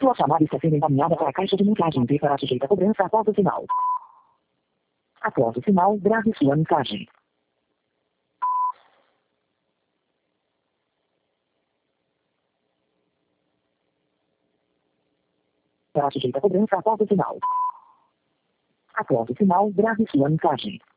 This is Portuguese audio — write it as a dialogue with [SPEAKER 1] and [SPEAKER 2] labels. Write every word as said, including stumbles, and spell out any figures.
[SPEAKER 1] Sua chamada está sendo encaminhada para a caixa de mensagem e será sujeita a cobrança após o sinal. Após o sinal, grave sua mensagem. Será sujeita a cobrança após o sinal. Após o sinal, grave sua mensagem.